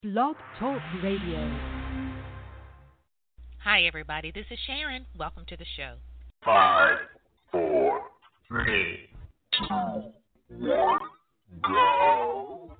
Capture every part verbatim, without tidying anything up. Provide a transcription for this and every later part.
Blog Talk Radio. Hi, everybody. This is Sharon. Welcome to the show. Five, four, three, two, one, go.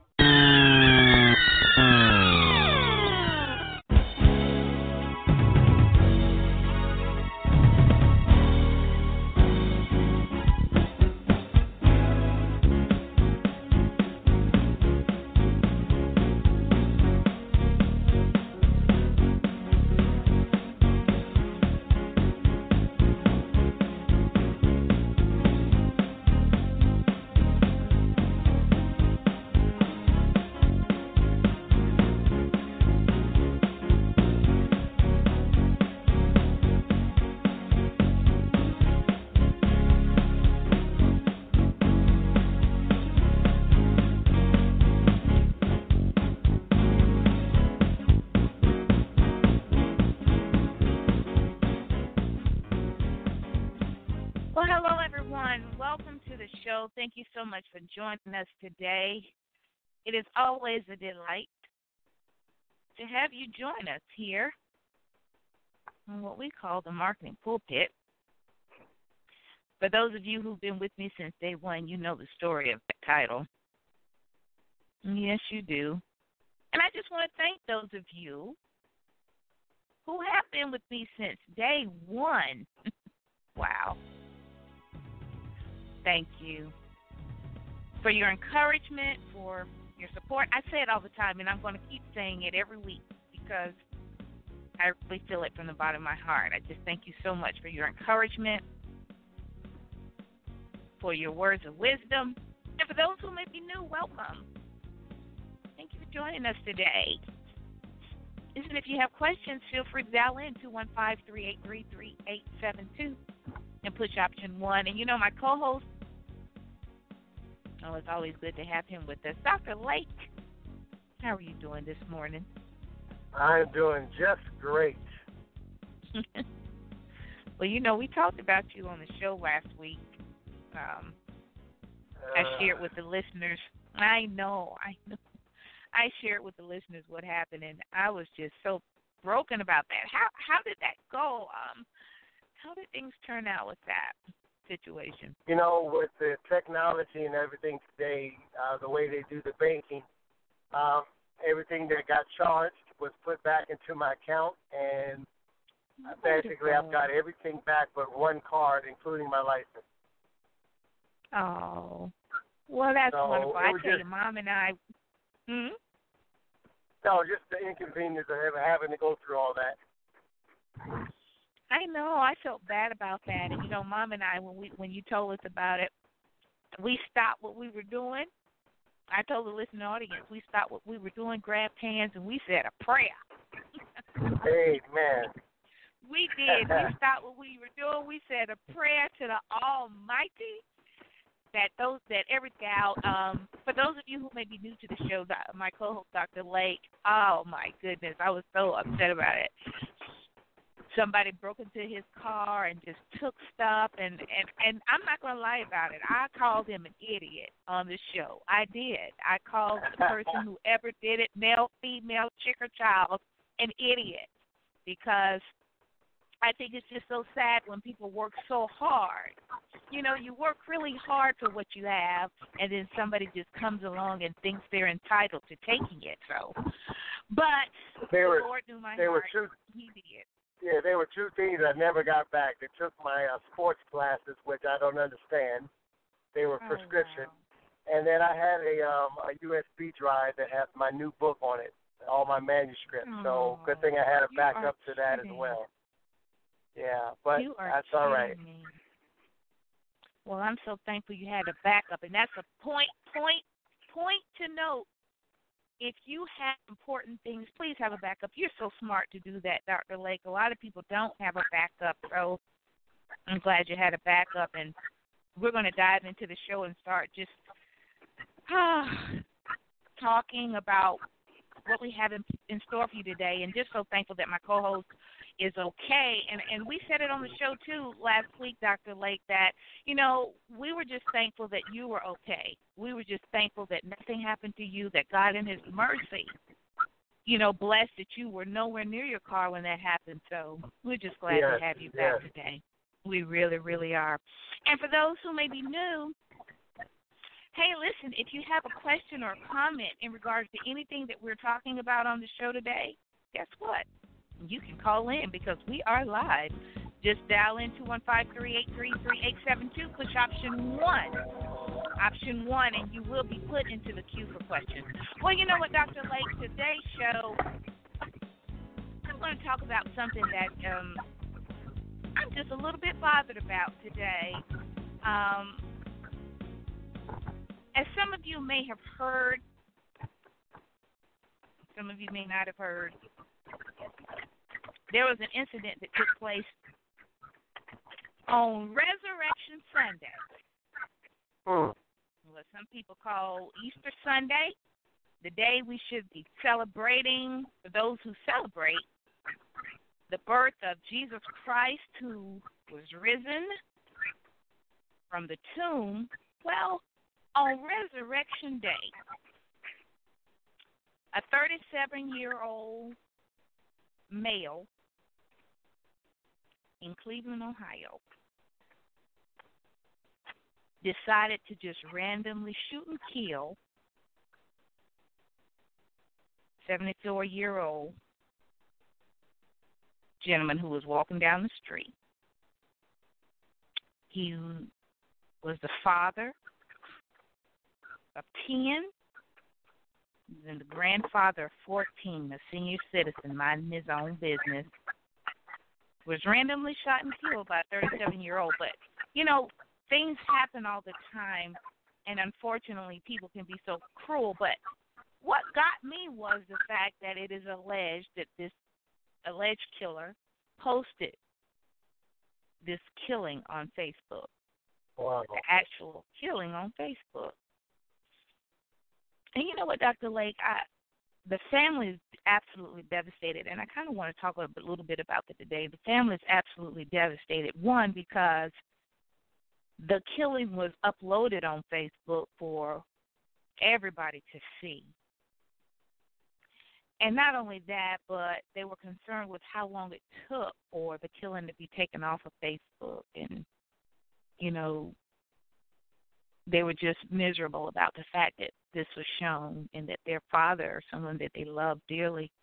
Thank you so much for joining us today. It is always a delight to have you join us here on what we call the marketing pulpit. For those of you who've been with me since day one, you know the story of that title. Yes, you do. And I just want to thank those of you who have been with me since day one. Wow. Thank you for your encouragement, for your support. I say it all the time, and I'm going to keep saying it every week because I really feel it from the bottom of my heart. I just thank you so much for your encouragement, for your words of wisdom, and for those who may be new, welcome. Thank you for joining us today. Listen, if you have questions, feel free to dial in two one five, three eight three, three eight seven two and push option one. And you know my co-host, oh, it's always good to have him with us. Doctor Lake, how are you doing this morning? I'm doing just great. Well, you know, we talked about you on the show last week. Um, uh, I shared with the listeners. I know, I know. I shared with the listeners what happened, and I was just so broken about that. How how did that go? Um, how did things turn out with that situation? You know, with the technology and everything today, uh, the way they do the banking, um, everything that got charged was put back into my account, and Wonderful. Basically I've got everything back but one card, including my license. Oh, well, that's so wonderful. I tell just, you, Mom and I, hmm? No, just the inconvenience of having to go through all that. I know. I felt bad about that. And, you know, Mom and I, when we when you told us about it, we stopped what we were doing. I told the listening audience, we stopped what we were doing, grabbed hands, and we said a prayer. Amen. We did. We stopped what we were doing. We said a prayer to the Almighty that those that everything out. Um, for those of you who may be new to the show, my co-host, Doctor Lake, oh, my goodness, I was so upset about it. Somebody broke into his car and just took stuff, and, and, and I'm not going to lie about it. I called him an idiot on the show. I did. I called the person who ever did it, male, female, chick, or child, an idiot because I think it's just so sad when people work so hard. You know, you work really hard for what you have, and then somebody just comes along and thinks they're entitled to taking it. So, but they the were, Lord knew my they heart. Were true. He did. Yeah, there were two things I never got back. They took my uh, sports classes, which I don't understand. They were Oh, prescription. wow. And then I had a um, a U S B drive that has my new book on it, all my manuscripts. Oh, so good thing I had a you backup are to that kidding. as well. Yeah, but you are that's all right. Me. Well, I'm so thankful you had a backup, and that's a point, point, point to note. If you have important things, please have a backup. You're so smart to do that, Doctor Lake. A lot of people don't have a backup, so I'm glad you had a backup. And we're going to dive into the show and start just uh, talking about what we have in, in store for you today. And just so thankful that my co-host is okay. And and we said it on the show, too, last week, Doctor Lake, that, you know, we were just thankful that you were okay. We were just thankful that nothing happened to you, that God in his mercy you know, blessed that you were nowhere near your car when that happened. So we're just glad Yes, to have you back yes. today. We really, really are. And for those who may be new, hey, listen, if you have a question or a comment in regards to anything that we're talking about on the show today, guess what? You can call in because we are live. Just dial in two one five, three eight three, three eight seven two, push option one. Option one, and you will be put into the queue for questions. Well, you know what, Doctor Lake, today's show, I'm going to talk about something that um, I'm just a little bit bothered about today. Um, as some of you may have heard, some of you may not have heard, there was an incident that took place on Resurrection Sunday. Hmm. What some people call Easter Sunday, the day we should be celebrating, for those who celebrate, the birth of Jesus Christ, who was risen from the tomb. Well, on Resurrection Day, a thirty-seven-year-old male in Cleveland, Ohio, decided to just randomly shoot and kill seventy-four-year-old gentleman who was walking down the street. He was the father of ten and the grandfather of fourteen, a senior citizen minding his own business, was randomly shot and killed by a thirty-seven-year-old. But, you know, things happen all the time, and unfortunately people can be so cruel. But what got me was the fact that it is alleged that this alleged killer posted this killing on Facebook. Wow. The actual killing on Facebook. And you know what, Doctor Lake, I, the family is absolutely devastated, and I kind of want to talk a little bit about that today. The family is absolutely devastated, one, because the killing was uploaded on Facebook for everybody to see. And not only that, but they were concerned with how long it took for the killing to be taken off of Facebook. And, you know, they were just miserable about the fact that this was shown and that their father, or someone that they loved dearly,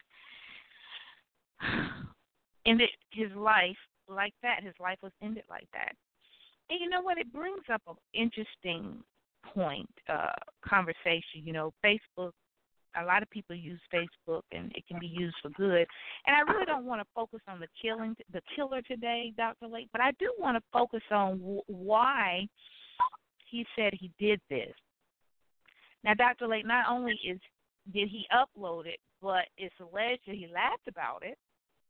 ended his life like that. His life was ended like that. And you know what? It brings up an interesting point, uh, conversation. You know, Facebook, a lot of people use Facebook, and it can be used for good. And I really don't want to focus on the killing, the killer today, Doctor Lake, but I do want to focus on w- why he said he did this. Now, Doctor Lake, not only is did he upload it, but it's alleged that he laughed about it.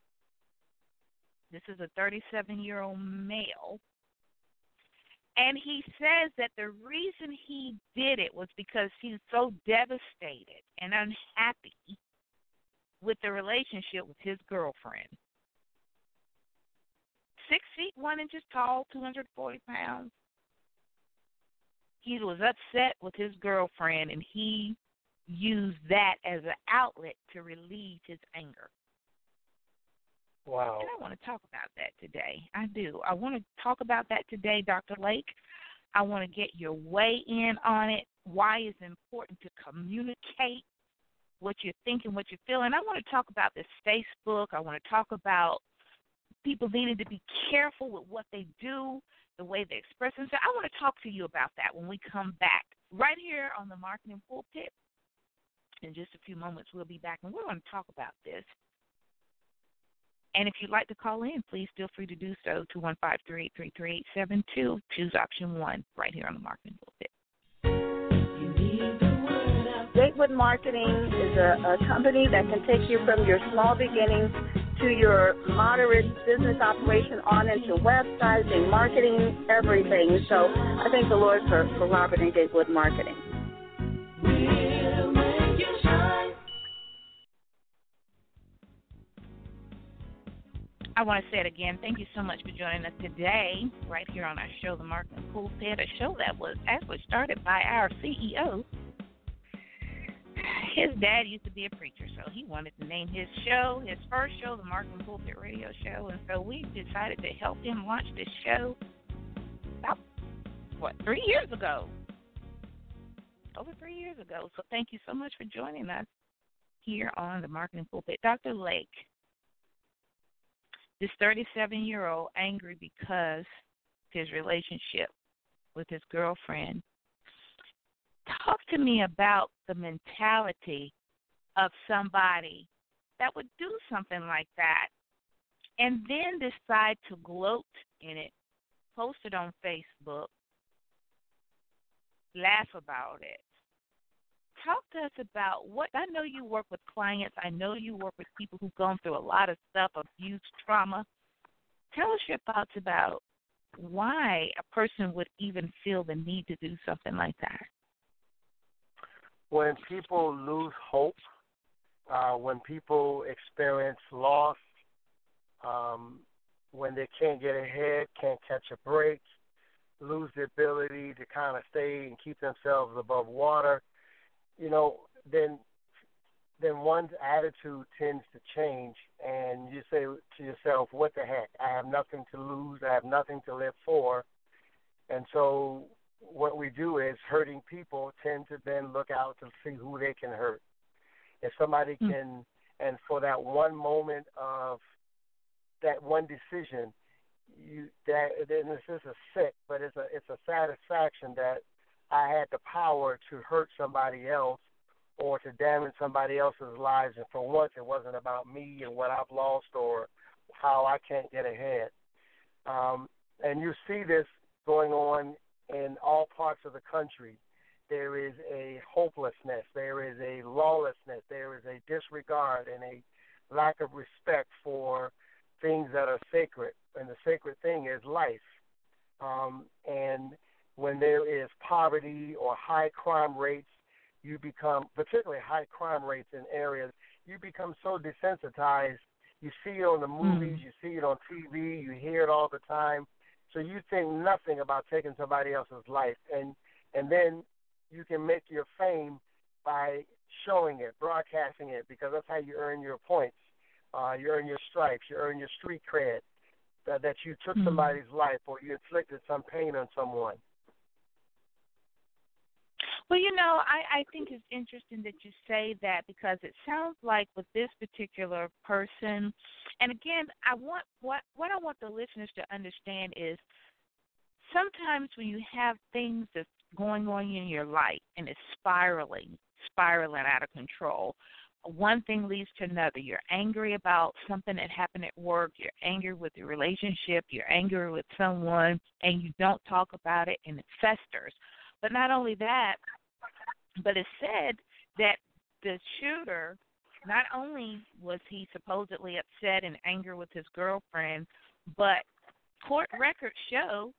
This is a thirty-seven-year-old male. And he says that the reason he did it was because he's so devastated and unhappy with the relationship with his girlfriend. Six feet, one inches tall, two hundred forty pounds. He was upset with his girlfriend, and he used that as an outlet to relieve his anger. Wow. And I want to talk about that today. I do. I want to talk about that today, Doctor Lake. I want to get your weigh in on it, why it's important to communicate what you're thinking, what you're feeling. I want to talk about this Facebook. I want to talk about people needing to be careful with what they do, the way they express themselves. I want to talk to you about that when we come back right here on the Marketing Pulpit. In just a few moments, we'll be back, and we're going to talk about this. And if you'd like to call in, please feel free to do so, two one five, three eight three, three eight seven two. Choose option one right here on the Marketing Pulpit. Gatewood Marketing is a, a company that can take you from your small beginnings to your moderate business operation on into websites, marketing, everything. So I thank the Lord for, for Robert and Gatewood Marketing. I want to say it again. Thank you so much for joining us today right here on our show, The Marketing Pulpit, a show that was actually started by our C E O. his dad used to be a preacher, so he wanted to name his show, his first show, the Marketing Pulpit Radio Show. And so we decided to help him launch this show about, what, three years ago. Over three years ago. So thank you so much for joining us here on the Marketing Pulpit. Doctor Lake, this thirty-seven-year-old angry because his relationship with his girlfriend. Talk to me about the mentality of somebody that would do something like that and then decide to gloat in it, post it on Facebook, laugh about it. Talk to us about what, I know you work with clients. I know you work with people who've gone through a lot of stuff, abuse, trauma. Tell us your thoughts about why a person would even feel the need to do something like that. When people lose hope, uh, when people experience loss, um, when they can't get ahead, can't catch a break, lose the ability to kind of stay and keep themselves above water, you know, then then one's attitude tends to change, and you say to yourself, what the heck? I have nothing to lose. I have nothing to live for. And so what we do is hurting people tend to then look out to see who they can hurt. If somebody mm. can, and for that one moment of that one decision, you that then this is a sick, but it's a it's a satisfaction that I had the power to hurt somebody else or to damage somebody else's lives, and for once it wasn't about me and what I've lost or how I can't get ahead. Um, and you see this going on in all parts of the country. There is a hopelessness, there is a lawlessness, there is a disregard and a lack of respect for things that are sacred, and the sacred thing is life. Um, and when there is poverty or high crime rates, you become, particularly high crime rates in areas, you become so desensitized. You see it on the movies, mm. you see it on T V, you hear it all the time. So you think nothing about taking somebody else's life. And and then you can make your fame by showing it, broadcasting it, because that's how you earn your points. Uh, you earn your stripes, you earn your street cred, that, that you took mm. somebody's life or you inflicted some pain on someone. Well, you know, I, I think it's interesting that you say that, because it sounds like with this particular person, and again, I want what what I want the listeners to understand is sometimes when you have things that's going on in your life and it's spiraling, spiraling out of control, one thing leads to another. You're angry about something that happened at work. You're angry with your relationship. You're angry with someone, and you don't talk about it, and it festers. But not only that, but it's said that the shooter, not only was he supposedly upset and angry with his girlfriend, but court records show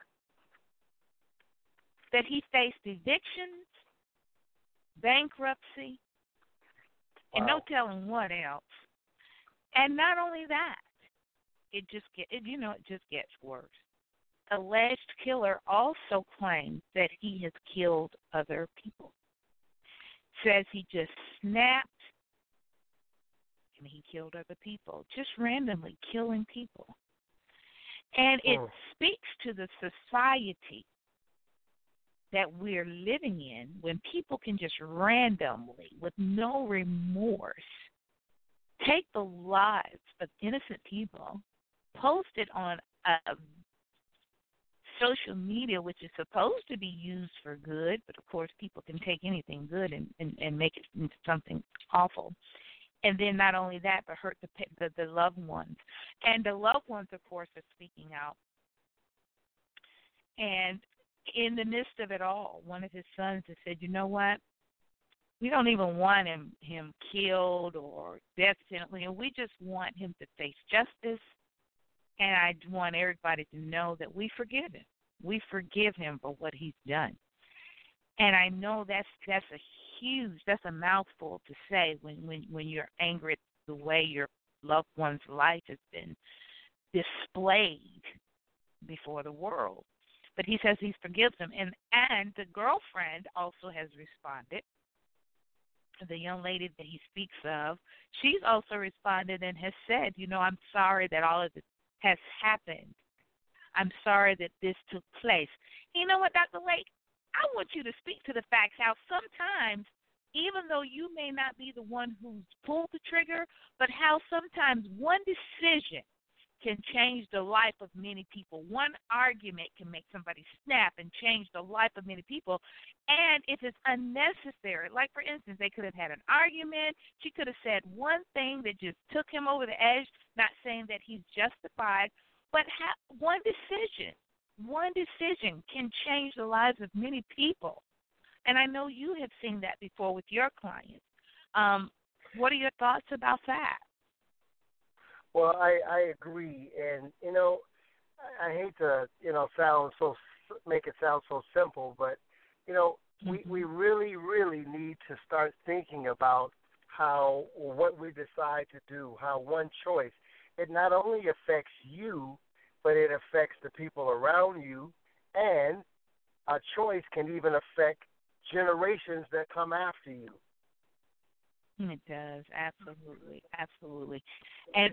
that he faced evictions, bankruptcy, and wow. no telling what else. And not only that, it just get it, you know, it just gets worse. Alleged killer also claims that he has killed other people. Says he just snapped and he killed other people, just randomly killing people. And it oh. speaks to the society that we're living in when people can just randomly, with no remorse, take the lives of innocent people, post it on a social media, which is supposed to be used for good, but of course people can take anything good and, and, and make it into something awful. And then not only that, but hurt the, the the loved ones. And the loved ones, of course, are speaking out. And in the midst of it all, one of his sons has said, you know what? We don't even want him, him killed or death penalty. We just want him to face justice. And I want everybody to know that we forgive him. We forgive him for what he's done. And I know that's that's a huge, that's a mouthful to say when, when, when you're angry at the way your loved one's life has been displayed before the world. But he says he forgives him. And, and the girlfriend also has responded the young lady that he speaks of, she's also responded and has said, you know, I'm sorry that all of this has happened. I'm sorry that this took place. You know what, Doctor Lake? I want you to speak to the facts how sometimes, even though you may not be the one who's pulled the trigger, but how sometimes one decision can change the life of many people. One argument can make somebody snap and change the life of many people. And if it's unnecessary, like, for instance, they could have had an argument. She could have said one thing that just took him over the edge, not saying that he's justified, but ha- one decision, one decision can change the lives of many people. And I know you have seen that before with your clients. Um, what are your thoughts about that? Well, I, I agree, and you know, I, I hate to you know sound so make it sound so simple, but you know, mm-hmm. we we really really need to start thinking about how what we decide to do, how one choice it not only affects you, but it affects the people around you, and a choice can even affect generations that come after you. It does, absolutely, absolutely, and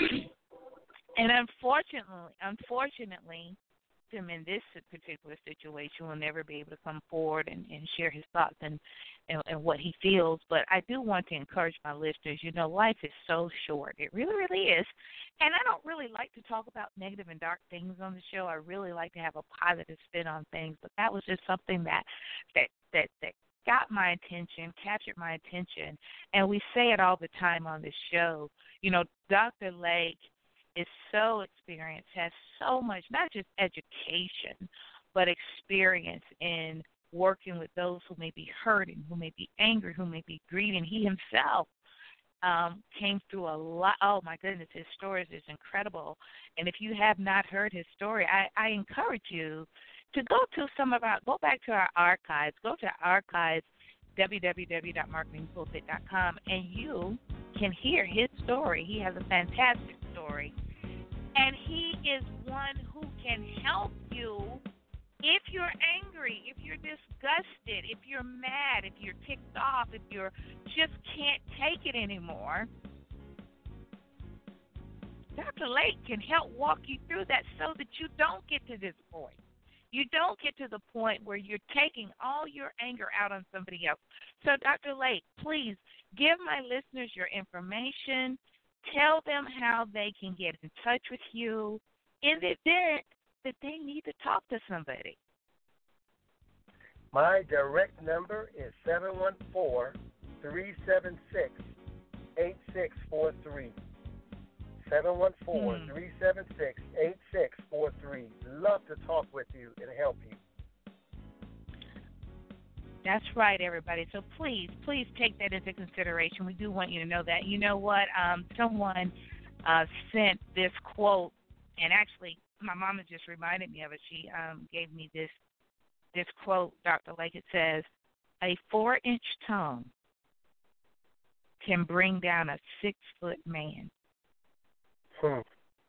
and unfortunately, unfortunately, him in this particular situation will never be able to come forward and, and share his thoughts and, and and what he feels. But I do want to encourage my listeners. You know, life is so short; it really, really is. And I don't really like to talk about negative and dark things on the show. I really like to have a positive spin on things. But that was just something that that that that. got my attention, captured my attention, and we say it all the time on this show. You know, Doctor Lake is so experienced, has so much, not just education, but experience in working with those who may be hurting, who may be angry, who may be grieving. He himself um, came through a lot. Oh, my goodness, his story is incredible. And if you have not heard his story, I, I encourage you to go to some of our, go back to our archives, go to our archives, w w w dot marketing pulpit dot com, and you can hear his story. He has a fantastic story. And he is one who can help you if you're angry, if you're disgusted, if you're mad, if you're ticked off, if you just can't take it anymore. Doctor Lake can help walk you through that so that you don't get to this point. You don't get to the point where you're taking all your anger out on somebody else. So, Doctor Lake, please give my listeners your information. Tell them how they can get in touch with you in the event that they need to talk to somebody. My direct number is seven one four, three seven six, eight six four three. seven one four, three seven six, eight six four three. Love to talk with you and help you. That's right, everybody. So please, please take that into consideration. We do want you to know that. You know what? Um, someone uh, sent this quote, and actually my mama just reminded me of it. She um, gave me this this quote, Doctor Lake. It says, a four-inch tongue can bring down a six-foot man. Hmm.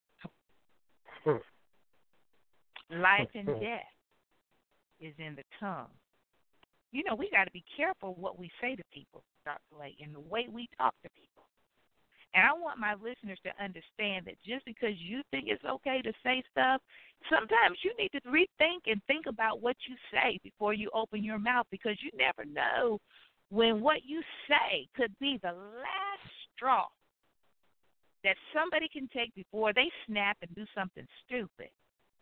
Hmm. Life and death is in the tongue. You know, we got to be careful what we say to people, Doctor Lake, and the way we talk to people. And I want my listeners to understand that just because you think it's okay to say stuff, sometimes you need to rethink and think about what you say before you open your mouth, because you never know when what you say could be the last straw that somebody can take before they snap and do something stupid.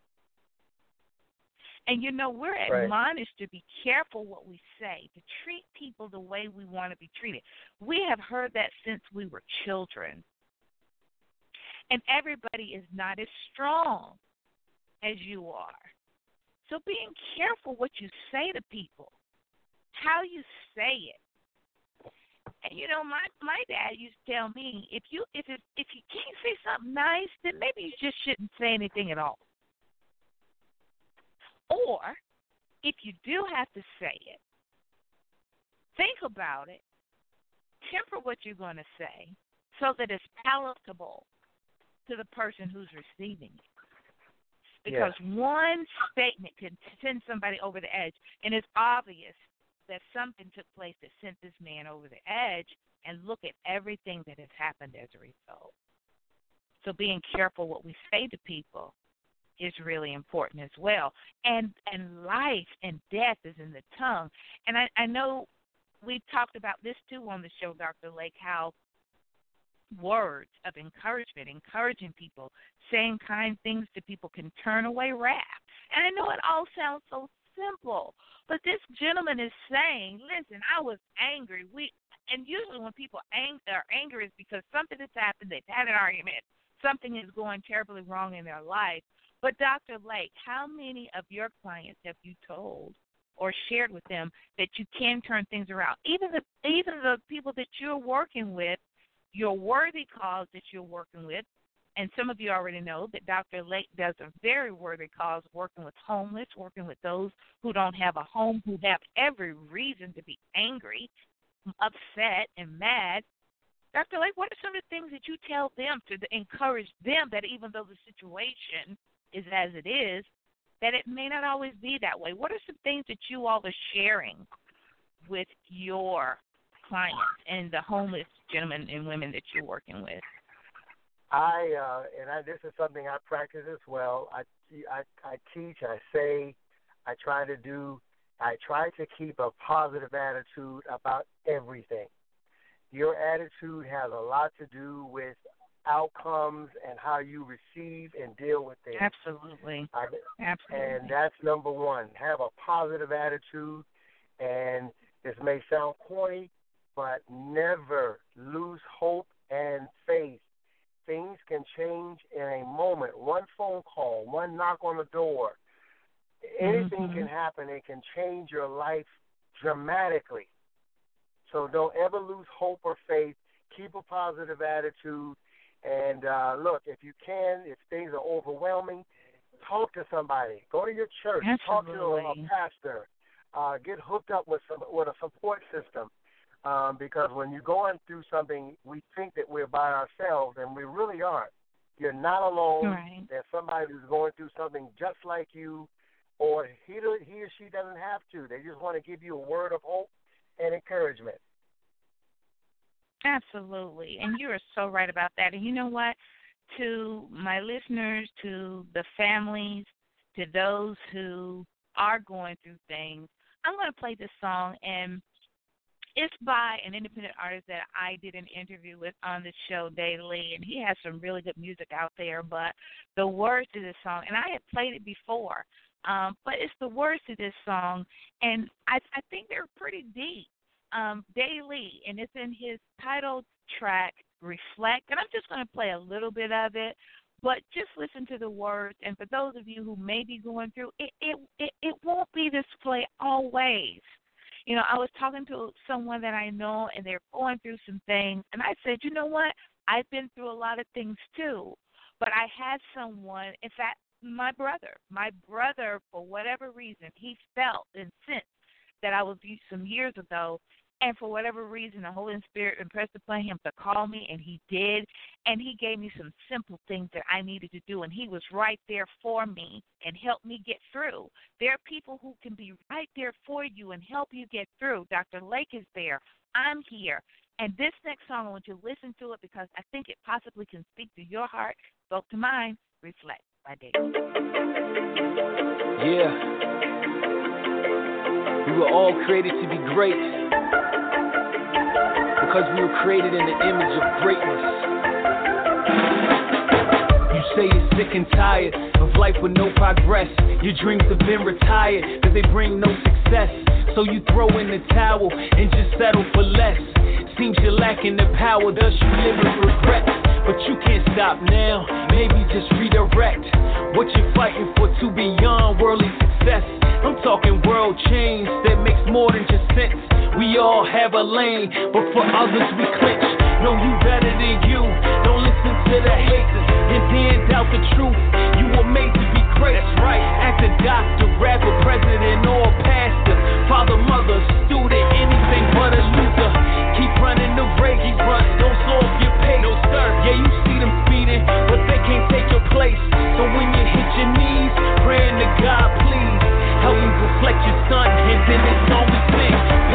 And, you know, we're right. admonished to be careful what we say, to treat people the way we want to be treated. We have heard that since we were children. And everybody is not as strong as you are. So being careful what you say to people, how you say it. And, you know, my, my dad used to tell me, if you if it, if you can't say something nice, then maybe you just shouldn't say anything at all. Or, if you do have to say it, think about it, temper what you're going to say so that it's palatable to the person who's receiving it. Because yeah. one statement can send somebody over the edge, and it's obvious that something took place that sent this man over the edge, and look at everything that has happened as a result. So being careful what we say to people is really important as well. And and life and death is in the tongue. And I, I know we've talked about this too on the show, Doctor Lake, how words of encouragement, encouraging people, saying kind things to people can turn away wrath. And I know it all sounds so simple, but this gentleman is saying, listen, I was angry. We And usually when people ang- are angry is because something has happened, they've had an argument, something is going terribly wrong in their life. But Doctor Lake, how many of your clients have you told or shared with them that you can turn things around? Even the even the people that you're working with, your worthy cause that you're working with, and some of you already know that Doctor Lake does a very worthy cause working with homeless, working with those who don't have a home, who have every reason to be angry, upset, and mad. Doctor Lake, what are some of the things that you tell them to encourage them that even though the situation is as it is, that it may not always be that way? What are some things that you all are sharing with your clients and the homeless gentlemen and women that you're working with? I uh, and I, this is something I practice as well. I, I I teach. I say. I try to do. I try to keep a positive attitude about everything. Your attitude has a lot to do with outcomes and how you receive and deal with things. Absolutely. I, Absolutely. And that's number one. Have a positive attitude. And this may sound corny, but never lose hope and faith. Things can change in a moment. One phone call, one knock on the door, anything mm-hmm. can happen. It can change your life dramatically. So don't ever lose hope or faith. Keep a positive attitude. And uh, look, if you can, if things are overwhelming, talk to somebody. Go to your church. Absolutely. Talk to a, a pastor. Uh, get hooked up with some, with a support system. Um, because when you're going through something, we think that we're by ourselves, and we really aren't. You're not alone. Right. There's somebody who's going through something just like you, or he, he or she doesn't have to. They just want to give you a word of hope and encouragement. Absolutely. And you are so right about that. And you know what? To my listeners, to the families, to those who are going through things, I'm going to play this song, and it's by an independent artist that I did an interview with on the show, Daily, and he has some really good music out there. But the words to this song, and I had played it before, um, but it's the words to this song, and I, I think they're pretty deep. Um, Daily, and it's in his title track, Reflect, and I'm just going to play a little bit of it, but just listen to the words. And for those of you who may be going through, it, it, it, it won't be this way always. You know, I was talking to someone that I know, and they're going through some things, and I said, you know what, I've been through a lot of things too, but I had someone, in fact, my brother, my brother, for whatever reason, he felt and sensed that I was some years ago, and for whatever reason, the Holy Spirit impressed upon him to call me, and he did, and he gave me some simple things that I needed to do, and he was right there for me and helped me get through. There are people who can be right there for you and help you get through. Doctor Lake is there. I'm here. And this next song, I want you to listen to it because I think it possibly can speak to your heart, spoke to mine. Reflect by Dave. Yeah. We were all created to be great because we were created in the image of greatness. You say you're sick and tired of life with no progress. Your dreams have been retired because they bring no success. So you throw in the towel and just settle for less. Seems you're lacking the power, thus you live with regret. But you can't stop now, maybe just redirect what you're fighting for to beyond worldly success. I'm talking world change that makes more than just sense. We all have a lane, but for others we clinch. Know you better than you, don't listen to the haters and then doubt the truth. You were made to be great, that's right. Actor, doctor, rapper, president, or pastor, father, mother, student, anything but a loser. Keep running the race, keep running, don't slow up your pace. No sir, yeah you see them speeding, but they can't take your place. So when you hit your knees, praying to God, please help me reflect your son, and then it's all we sing.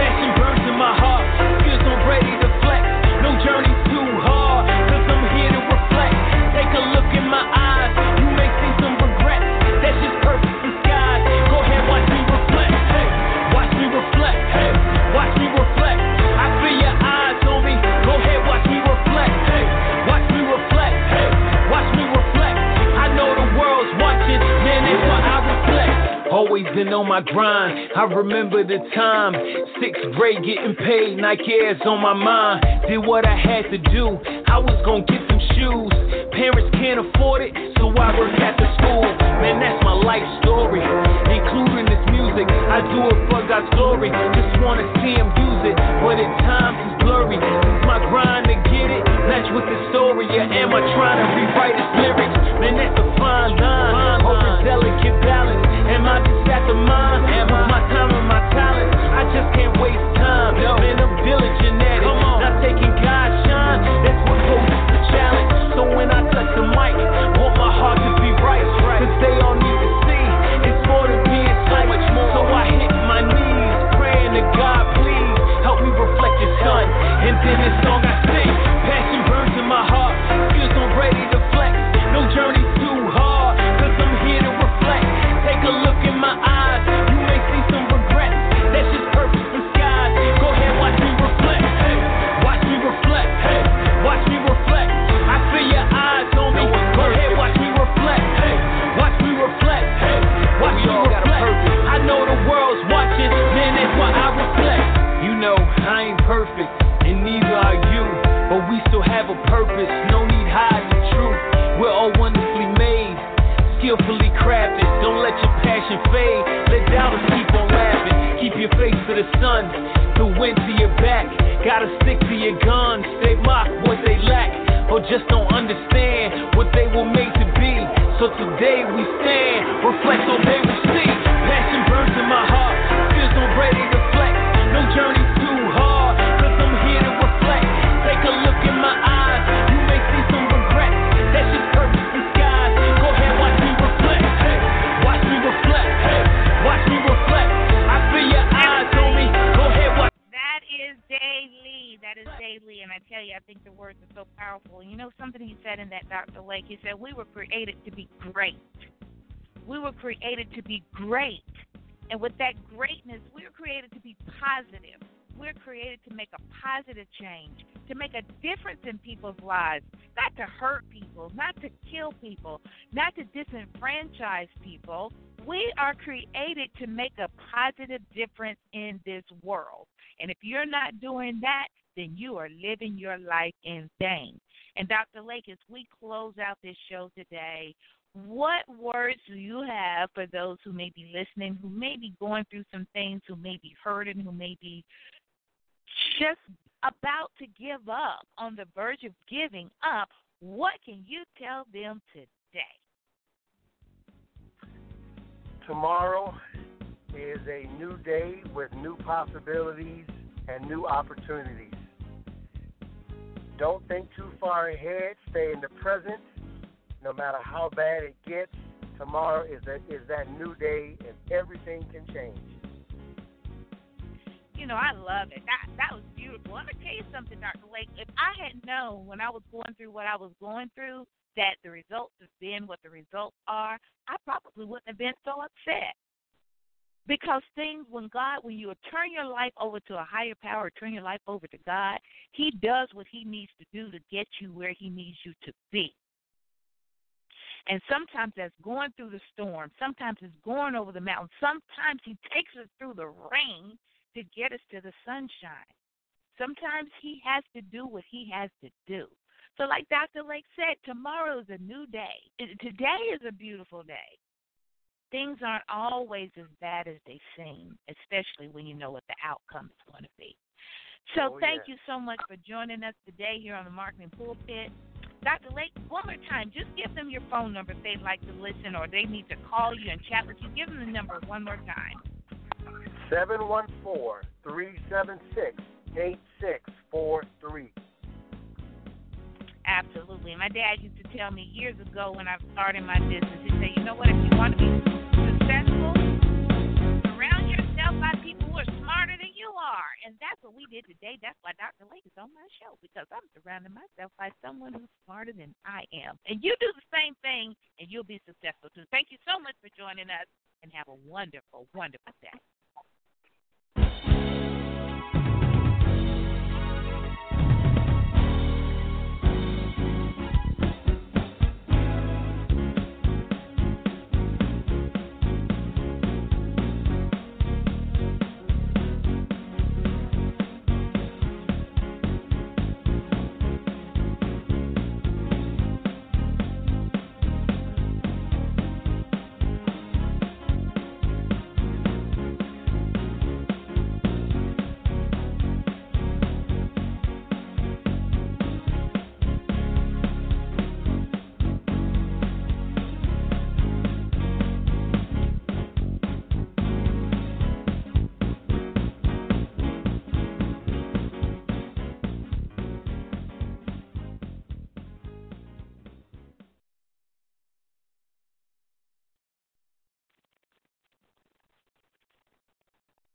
been on my grind. I remember the time, sixth grade getting paid, Nike Airs on my mind. Did what I had to do, I was gonna get some shoes. Parents can't afford it, so I work at the school. Man, that's my life story, including this music. I do it for God's glory, just wanna see him use it. But at times it's blurry, it's my grind to get it. Match with the story, or am I trying to rewrite his lyrics? Man, that's a fine line, over delicate balance. Am I just at the mind? Am I my time and my talent? I just can't waste time. Man, I'm diligent at it, not taking God's shine. That's what poses the challenge. So when I touch the mic, want my heart to be right, cause they all need to see it's more than being so much more. So I hit my knees, praying to God, please help me reflect your son. And then this song I sing, passion burns in my heart, skills I'm ready to flex. No journey too hard, cause I'm here to reflect. Take a look in my eyes, you may see some regrets. That's just purpose disguised. Go ahead, watch me reflect. Hey, watch me reflect. Hey, watch me reflect. I feel your eyes on me. Go ahead, watch me reflect. Hey, watch me reflect. Hey, watch me reflect. I know the world's watching, man, that's why I reflect. You know, I ain't perfect, and neither are you. But we still have a purpose, no need hiding the truth. We're all wonderfully made, skillfully crafted. Don't let your passion fade, let doubters keep on laughing. Keep your face to the sun, the wind to your back. Gotta stick to your guns, they mock what they lack, or just don't understand what they were made to be. So today we stand, reflect on they will see. Passion burns in my heart, feels I'm ready to flex. No journey too hard, cause I'm here to reflect. Take a look in my eyes, you may see some regrets. That's just purpose disguised. Go ahead, watch me reflect. Hey, watch me reflect. Hey, watch me reflect. I feel your eyes on me. Go ahead, watch. That is daily. That is daily. And I tell you, I think the words are so powerful. You know something he said in that Doctor Lake? He said, we were created to be great. We were created to be great. And with that greatness, we were created to be positive. We're created to make a positive change, to make a difference in people's lives, not to hurt people, not to kill people, not to disenfranchise people. We are created to make a positive difference in this world. And if you're not doing that, then you are living your life in vain. And Doctor Lake, as we close out this show today, what words do you have for those who may be listening, who may be going through some things, who may be hurting, who may be just about to give up, on the verge of giving up? What can you tell them today? Tomorrow is a new day with new possibilities and new opportunities. Don't think too far ahead. Stay in the present. No matter how bad it gets, tomorrow is that is that new day, and everything can change. You know, I love it. That that was beautiful. I'm going to tell you something, Doctor Lake. If I had known when I was going through what I was going through that the results have been what the results are, I probably wouldn't have been so upset. Because things, when God, when you turn your life over to a higher power, turn your life over to God, he does what he needs to do to get you where he needs you to be. And sometimes that's going through the storm. Sometimes it's going over the mountain. Sometimes he takes us through the rain to get us to the sunshine. Sometimes he has to do what he has to do. So like Doctor Lake said, tomorrow is a new day. Today is a beautiful day. Things aren't always as bad as they seem, especially when you know what the outcome is going to be. So oh, thank yeah. you so much for joining us today here on the Marketing Pulpit. Doctor Lake, one more time, just give them your phone number if they'd like to listen or they need to call you and chat with you. Give them the number one more time. seven one four, three seven six, eight six four three. Absolutely. My dad used to tell me years ago when I started my business, he'd say, you know what, if you want to be successful, surround yourself by people who are smarter than you are. And that's what we did today. That's why Doctor Lake is on my show, because I'm surrounding myself by someone who's smarter than I am. And you do the same thing, and you'll be successful too. Thank you so much for joining us, and have a wonderful, wonderful day.